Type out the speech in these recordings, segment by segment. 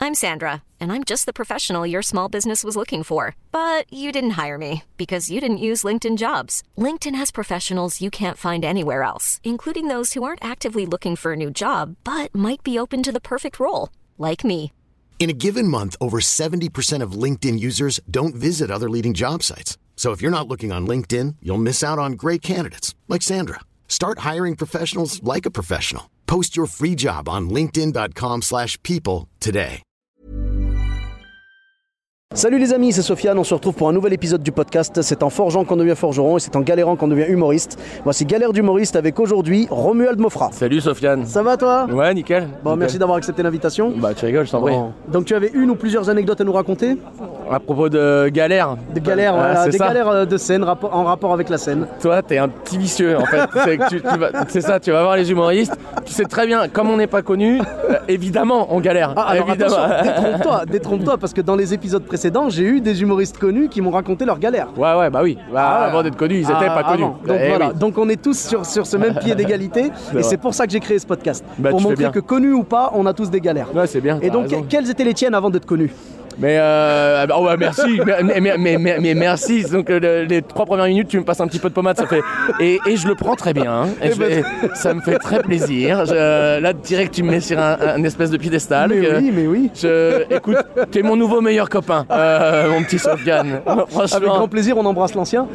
I'm Sandra, and I'm just the professional your small business was looking for. But you didn't hire me because you didn't use LinkedIn Jobs. LinkedIn has professionals you can't find anywhere else, including those who aren't actively looking for a new job, but might be open to the perfect role, like me. In a given month, over 70% of LinkedIn users don't visit other leading job sites. So if you're not looking on LinkedIn, you'll miss out on great candidates like Sandra. Start hiring professionals like a professional. Post your free job on linkedin.com/people today. Salut les amis, c'est Sofiane, on se retrouve pour un nouvel épisode du podcast. C'est en forgeant qu'on devient forgeron et c'est en galérant qu'on devient humoriste. Voici Galère d'humoriste avec aujourd'hui Romuald Mofra. Salut Sofiane. Ça va toi ? Ouais, nickel. Bon, nickel. Merci d'avoir accepté l'invitation. Bah tu rigoles, je t'en prie. Donc tu avais une ou plusieurs anecdotes à nous raconter ? À propos de galères. Des galères, voilà, c'est des ça. galères de scène en rapport avec la scène. Toi, t'es un petit vicieux en fait. C'est ça, tu vas voir les humoristes. Tu sais très bien, comme on n'est pas connu, évidemment on galère. Ah, alors évidemment. attention, détrompe-toi, parce que dans les épisodes précédents, j'ai eu des humoristes connus qui m'ont raconté leurs galères. Ouais, bah oui. Avant d'être connus, ils étaient pas connus. Donc voilà, oui. donc on est tous sur ce même pied d'égalité et c'est pour ça que j'ai créé ce podcast. Pour montrer que connus ou pas, on a tous des galères. Ouais, c'est bien. Et donc, quelles étaient les tiennes avant d'être connu ? Mais ouais, merci, mais merci. Donc les 3 premières minutes, tu me passes un petit peu de pommade, ça fait et je le prends très bien. Hein, ça me fait très plaisir. Là, direct, tu me mets sur un espèce de piédestal. Mais oui. Écoute, t'es mon nouveau meilleur copain, mon petit Sofiane. Avec grand plaisir, on embrasse l'ancien.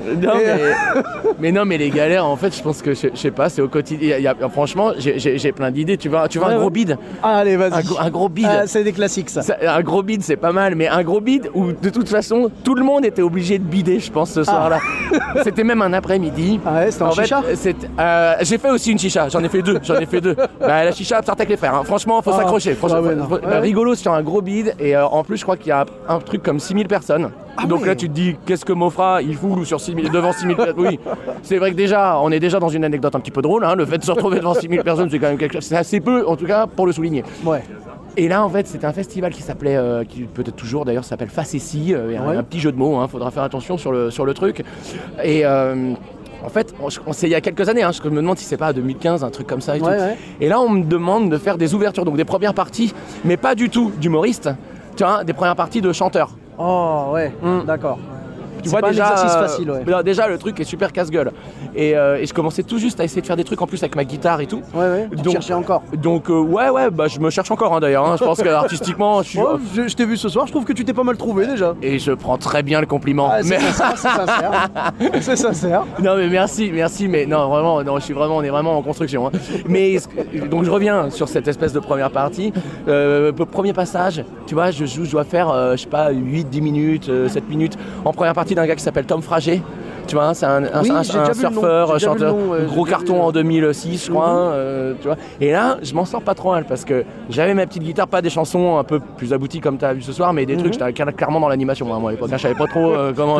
Non, mais les galères, en fait, je pense que je sais pas, c'est au quotidien. Franchement, j'ai plein d'idées. Tu vois, un gros bide. Allez, vas-y. Un gros bide. C'est des classiques, ça. Un gros bide, c'est pas mal. Mais un gros bide où de toute façon tout le monde était obligé de bider, je pense, ce soir-là. C'était même un après-midi. Ah ouais, c'était en chicha. J'ai fait aussi une chicha, j'en ai fait deux. La chicha sortait avec les frères, hein. Franchement, faut s'accrocher. Rigolo sur un gros bide et en plus je crois qu'il y a un truc comme 6000 personnes. Donc là tu te dis qu'est-ce que Mofra il fout devant 6000 personnes. Oui, c'est vrai que déjà on est déjà dans une anecdote un petit peu drôle, hein. Le fait de se retrouver devant 6000 personnes c'est quand même quelque chose, c'est assez peu en tout cas pour le souligner. Ouais. Et là, en fait, c'était un festival qui s'appelait, qui peut-être toujours d'ailleurs s'appelle Facessi. Un petit jeu de mots, hein, faudra faire attention sur le truc. Et en fait, c'est il y a quelques années, hein, je me demande si c'est pas 2015, un truc comme ça et tout. Ouais. Et là, on me demande de faire des ouvertures, donc des premières parties, mais pas du tout d'humoristes, tu vois, des premières parties de chanteurs. Oh ouais, d'accord. Tu vois, pas déjà, un exercice facile, ouais. Déjà, le truc est super casse-gueule. Et je commençais tout juste à essayer de faire des trucs en plus avec ma guitare et tout. Ouais. Tu cherchais encore. Donc, bah, je me cherche encore, hein, d'ailleurs. Hein. Je pense qu'artistiquement, je suis. Je t'ai vu ce soir, je trouve que tu t'es pas mal trouvé déjà. Et je prends très bien le compliment. C'est sincère. C'est sincère. Non, mais merci. Mais non, vraiment, on est vraiment en construction. Hein. Mais donc, je reviens sur cette espèce de première partie. Premier passage, tu vois, je dois faire, je sais pas, 8-10 minutes, 7 minutes en première partie d'un gars qui s'appelle Tom Frager. Tu vois, c'est un surfeur, chanteur, gros carton en 2006, je crois. Tu vois. Et là, je m'en sors pas trop mal parce que j'avais ma petite guitare, pas des chansons un peu plus abouties comme tu as vu ce soir, mais des trucs, j'étais clairement dans l'animation. Moi, à l'époque, je savais pas trop comment.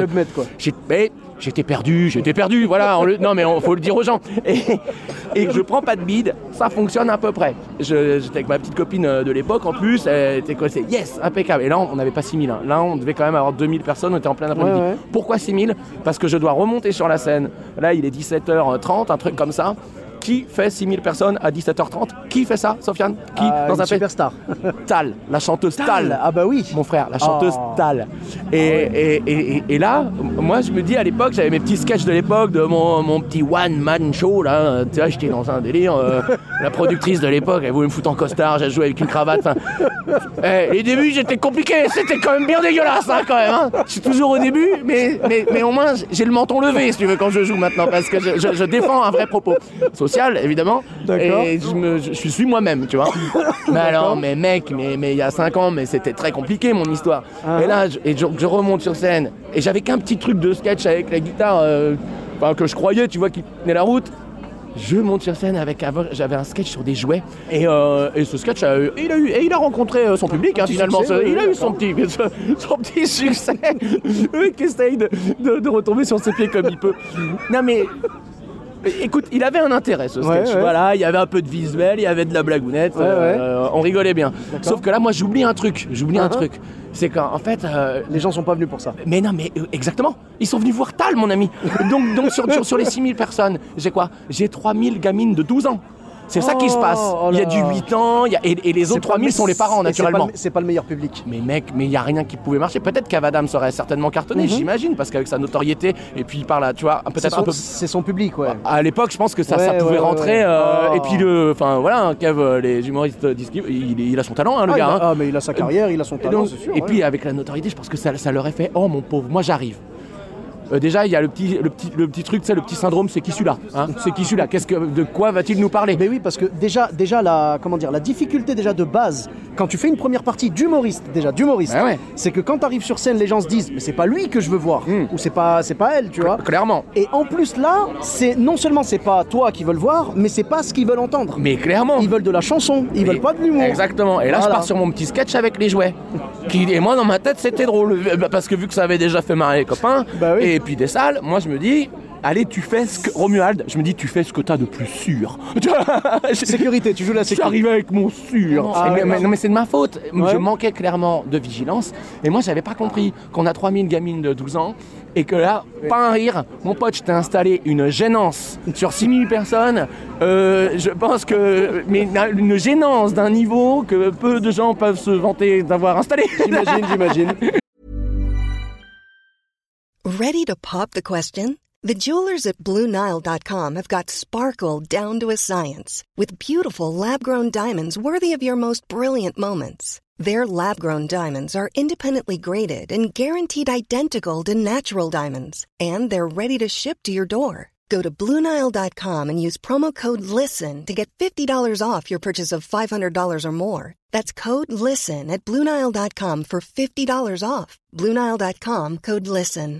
J'étais perdu, voilà. Non, mais faut le dire aux gens. Et je prends pas de bide, ça fonctionne à peu près. J'étais avec ma petite copine de l'époque en plus, elle était quoi, c'est yes, impeccable. Et là, on n'avait pas 6000. Hein. Là, on devait quand même avoir 2000 personnes, on était en plein après-midi. Ouais. Pourquoi 6000 ? Parce que je dois remonter sur la scène. Là, il est 17h30, un truc comme ça. Qui fait 6000 personnes à 17h30 ? Qui fait ça, Sofiane ? Qui dans un superstar. Tal, la chanteuse Tal. Ah bah oui. Mon frère, la chanteuse Tal. Et là, moi je me dis à l'époque, j'avais mes petits sketchs de l'époque de mon petit one-man show là. Tu vois, j'étais dans un délire. La productrice de l'époque, elle voulait me foutre en costard, j'ai joué avec une cravate. Les débuts, j'étais compliqué, c'était quand même bien dégueulasse hein, quand même. Hein. Je suis toujours au début, mais au moins j'ai le menton levé si tu veux quand je joue maintenant parce que je défends un vrai propos. Social, évidemment. D'accord. Et je suis moi-même, tu vois. Mais alors, mais mec, mais il y a 5 ans, mais c'était très compliqué mon histoire. Et là, je remonte sur scène et j'avais qu'un petit truc de sketch avec la guitare que je croyais, tu vois, qui tenait la route. Je monte sur scène j'avais un sketch sur des jouets et ce sketch il a rencontré son public hein, finalement succès, il a eu son petit succès. Le mec essaye de retomber sur ses pieds comme il peut. Non mais écoute, il avait un intérêt ce sketch. Ouais. Voilà, il y avait un peu de visuel, il y avait de la blagounette, on rigolait bien. D'accord. Sauf que là, moi, j'oublie un truc. C'est qu'en fait, les gens sont pas venus pour ça. Mais non, mais exactement. Ils sont venus voir Tal, mon ami. Donc sur les 6000 personnes, j'ai 3000 gamines de 12 ans. C'est ça qui se passe. Il y a du 8 ans, et les autres 3000 sont les parents, naturellement. C'est pas le meilleur public. Mais mec, il n'y a rien qui pouvait marcher. Peut-être qu'Avadam serait certainement cartonné, j'imagine, parce qu'avec sa notoriété, et puis il parle, tu vois, peut-être un peu... C'est son public, ouais. À l'époque, je pense que ça pouvait rentrer. Et puis, Kev, les humoristes disent qu'il a son talent, le gars. Ah, mais il a sa carrière, il a son talent, c'est sûr. Et puis, avec la notoriété, je pense que ça leur a fait « Oh, mon pauvre, moi j'arrive ». Déjà, il y a le petit truc, tu sais, le petit syndrome, c'est qui celui-là, c'est qui celui-là, de quoi va-t-il nous parler? Mais oui, parce que déjà la difficulté déjà de base, quand tu fais une première partie d'humoriste, c'est que quand tu arrives sur scène, les gens se disent, mais c'est pas lui que je veux voir, ou c'est pas elle, tu vois. Clairement. Et en plus là, non seulement c'est pas toi qu'ils veulent voir, mais c'est pas ce qu'ils veulent entendre. Mais clairement. Ils veulent de la chanson, ils veulent pas de l'humour. Exactement. Et là, je pars sur mon petit sketch avec les jouets. Et moi, dans ma tête, c'était drôle, parce que vu que ça avait déjà fait marrer les copains, et puis des salles, moi je me dis, allez, tu fais ce que... Romuald, je me dis, tu fais ce que t'as de plus sûr. Sécurité, tu joues la sécurité. J'arrivais avec mon sûr. Non, mais c'est de ma faute. Je manquais clairement de vigilance. Et moi, j'avais pas compris qu'on a 3000 gamines de 12 ans et que là, pas un rire. Mon pote, je t'ai installé une gênance sur 6000 personnes. Je pense que... Mais une gênance d'un niveau que peu de gens peuvent se vanter d'avoir installé. J'imagine. Ready to pop the question? The jewelers at BlueNile.com have got sparkle down to a science with beautiful lab-grown diamonds worthy of your most brilliant moments. Their lab-grown diamonds are independently graded and guaranteed identical to natural diamonds, and they're ready to ship to your door. Go to BlueNile.com and use promo code LISTEN to get $50 off your purchase of $500 or more. That's code LISTEN at BlueNile.com for $50 off. BlueNile.com, code LISTEN.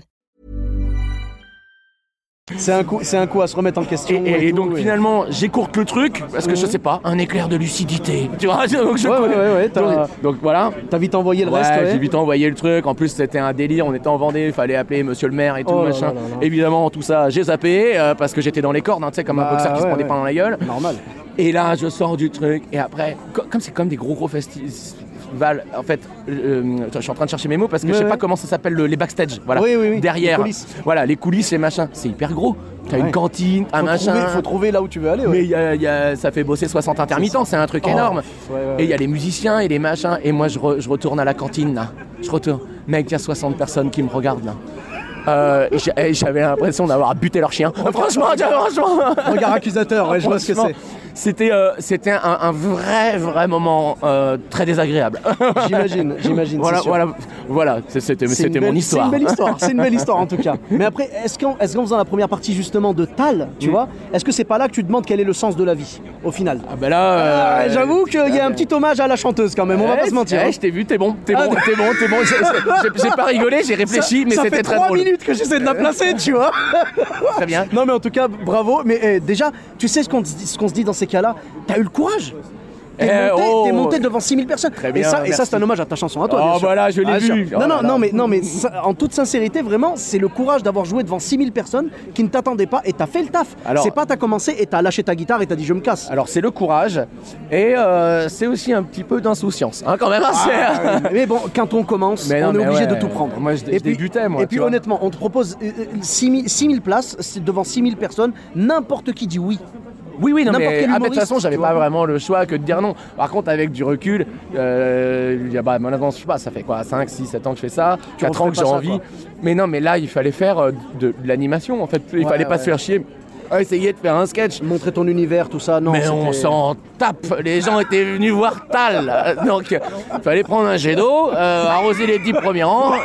C'est un coup à se remettre en question. Et donc finalement, j'écourte le truc parce que je sais pas, un éclair de lucidité. Tu vois, donc donc voilà. T'as vite envoyé le reste. J'ai vite envoyé le truc. En plus, c'était un délire. On était en Vendée, il fallait appeler Monsieur le Maire et tout machin. Là. Évidemment, tout ça, j'ai zappé parce que j'étais dans les cordes, tu sais, comme un boxeur qui se prenait pas dans la gueule. Normal. Et là, je sors du truc et après, comme c'est comme des gros festivals. En fait, je suis en train de chercher mes mots parce que je sais pas comment ça s'appelle les backstage. Voilà. Oui. Derrière. Les coulisses. Voilà, les coulisses, les machins. C'est hyper gros. T'as une cantine, un machin. Il faut trouver là où tu veux aller. Mais ça fait bosser 60 intermittents, c'est un truc énorme. Et il y a les musiciens et les machins. Et moi, je retourne à la cantine là. Je retourne. Mec, il y a 60 personnes qui me regardent là. J'avais l'impression d'avoir buté leur chien. Franchement. Regard accusateur, je vois ce que c'est. C'était un vrai moment très désagréable. J'imagine. Voilà, c'était mon histoire. C'est une belle histoire en tout cas. Mais après, est-ce qu'en faisant la première partie justement de Tal, tu vois, est-ce que c'est pas là que tu te demandes quel est le sens de la vie au final? Ah ben là, j'avoue qu'il y a un petit hommage à la chanteuse quand même. On va pas se mentir. Je t'ai vu, t'es bon. J'ai pas rigolé, j'ai réfléchi, mais c'était très drôle. Ça fait 3 minutes que j'essaie de la placer, tu vois. Très bien. Non mais en tout cas, bravo. Mais déjà, tu sais ce qu'on se dit dans ces cas-là, t'as eu le courage. T'es monté devant 6000 personnes. Très bien, et ça c'est un hommage à ta chanson à toi. Oh voilà, je l'ai vu. Non mais ça, en toute sincérité, vraiment, c'est le courage d'avoir joué devant 6000 personnes qui ne t'attendaient pas et t'as fait le taf. C'est pas t'as commencé et t'as lâché ta guitare et t'as dit je me casse. Alors c'est le courage et c'est aussi un petit peu d'insouciance quand même. Mais bon, quand on commence, on est obligé de tout prendre. Moi je débutais moi. Et puis honnêtement, on te propose 6000 places devant 6000 personnes, n'importe qui dit oui. Oui, non, mais de toute façon, j'avais pas vraiment le choix que de dire non. Par contre, avec du recul, maintenant, je sais pas, ça fait quoi, 5, 6, 7 ans que je fais ça, 4 ans que j'ai envie. Mais non, mais là, il fallait faire de l'animation, en fait. Il fallait pas se faire chier. Essayer de faire un sketch. Montrer ton univers, tout ça, non. Mais on s'en tape. Les gens étaient venus voir Tal. Donc, il fallait prendre un jet d'eau, arroser les 10 premiers rangs.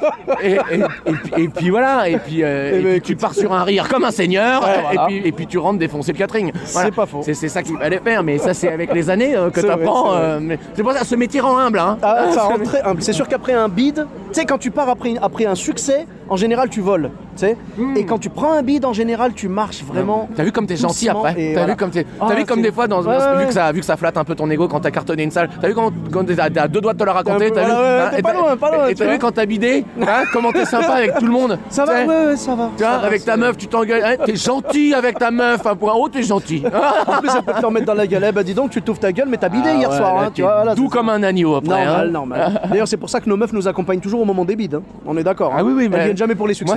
Et puis voilà. Et puis tu pars sur un rire comme un seigneur. Et puis tu rentres défoncer le catering. Voilà. C'est pas faux. C'est ça qu'il fallait faire. Mais ça, c'est avec les années que t'apprends. C'est pour ça, ce métier rend humble. Ça rend très humble. C'est sûr qu'après un bide, tu sais, quand tu pars après un succès, en général, tu voles. Et quand tu prends un bide, en général, tu marches vraiment. T'as vu comme t'es gentil après. T'as vu comme des fois, vu que ça flatte un peu ton ego quand t'as cartonné une salle. T'as vu quand t'es à 2 doigts de te la raconter. T'es pas loin. Et t'as vu quand t'as bidé, comment t'es sympa avec tout le monde. Ça va, ça va. Tu vois, avec ta meuf, tu t'engueules. T'es gentil avec ta meuf. T'es gentil. En plus, elle peut te le remettre dans la gueule. Dis donc, tu t'ouvres ta gueule, mais t'as bidé hier soir. Doux comme un agneau après. Normal. D'ailleurs, c'est pour ça que nos meufs nous accompagnent toujours au moment des bides. On est d'accord. Ah oui, mais elles viennent jamais pour les succès. Moi, je pense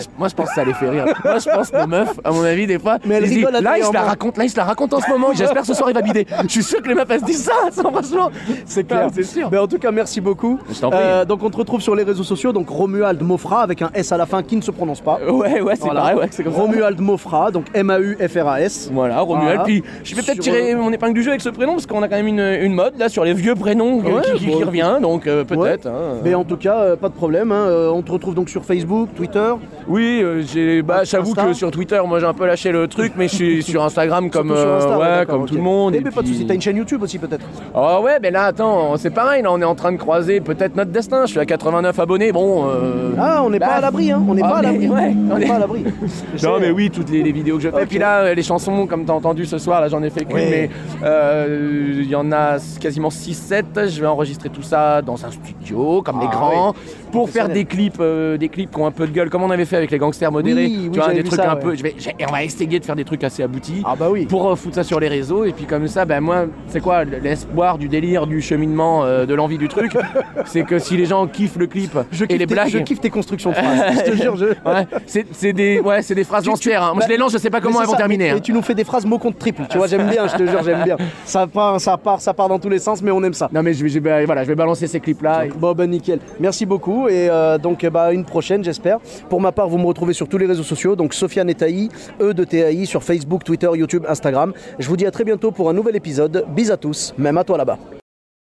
pense que ça les fait rire. Moi, je pense que nos meufs, à mon avis, des fois, mais elle rigole là, il se la raconte en ce moment. J'espère que ce soir, il va bider. Je suis sûr que les meufs, elles se disent ça, franchement. C'est clair. C'est sûr. Mais en tout cas, merci beaucoup. Je t'en prie. Donc, on te retrouve sur les réseaux sociaux. Donc, Romuald Mofra avec un S à la fin qui ne se prononce pas. Ouais, c'est pareil. Ouais, c'est comme ça. Romuald Mofra, donc M-A-U-F-R-A-S. Voilà, Romuald. Puis, je vais peut-être tirer mon épingle du jeu avec ce prénom parce qu'on a quand même une mode là sur les vieux prénoms qui revient. Donc, peut-être. Ouais. Mais en tout cas, pas de problème. On te retrouve donc sur Facebook, Twitter. Oui, j'avoue que sur Twitter, moi j'ai un peu lâché le truc, mais je suis sur Instagram comme tout le monde. Et puis pas de soucis, t'as une chaîne YouTube aussi peut-être. Oh ouais, mais là attends, c'est pareil, là on est en train de croiser peut-être notre destin. Je suis à 89 abonnés, bon. On n'est pas à l'abri, hein. On n'est pas à l'abri. Ouais, on n'est pas à l'abri. Non mais oui, toutes les vidéos que je fais. Okay. Puis là, les chansons, comme t'as entendu ce soir, là j'en ai fait qu'une, mais il y en a quasiment 6-7. Je vais enregistrer tout ça dans un studio, comme les grands, pour faire des clips qui ont un peu de gueule, comme on avait fait avec les gangsters modérés. Tu vois, des trucs un peu. Et on va essayer de faire des trucs assez aboutis pour foutre ça sur les réseaux. Et puis comme ça, moi, c'est quoi l'espoir du délire, du cheminement, de l'envie du truc, c'est que si les gens kiffent le clip et les blagues. Je kiffe tes constructions de phrases. Je te jure. C'est des phrases lancières. Hein. Moi, je les lance, je sais pas comment elles vont terminer. Et tu nous fais des phrases mots contre triple. Tu vois, j'aime bien. Je te jure, j'aime bien. Ça part dans tous les sens, mais on aime ça. Non mais je vais balancer ces clips là. Bon nickel. Merci beaucoup et donc une prochaine j'espère. Pour ma part, vous me retrouvez sur tous les réseaux sociaux, donc Sofiane Taï, E de TAI sur Facebook, Twitter, YouTube, Instagram. Je vous dis à très bientôt pour un nouvel épisode. Bis à tous, même à toi là-bas.